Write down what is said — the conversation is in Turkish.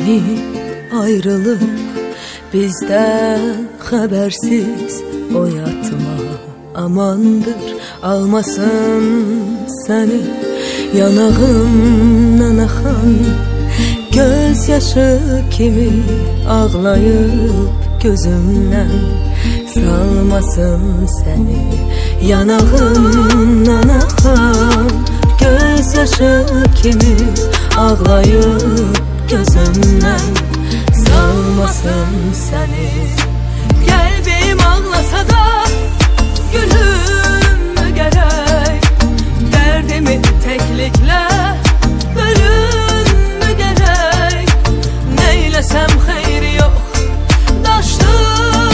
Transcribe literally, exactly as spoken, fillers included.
Fani ayrılık bizde habersiz oyatma, amandır almasın seni. Yanağımdan akan gözyaşı kimi ağlayıp gözümden salmasın seni. Yanağımdan akan gözyaşı kimi ağlayıp gözümden salmasın seni. Kalbim ağlasa da gülüm gerek, derdimi teklikle bölüm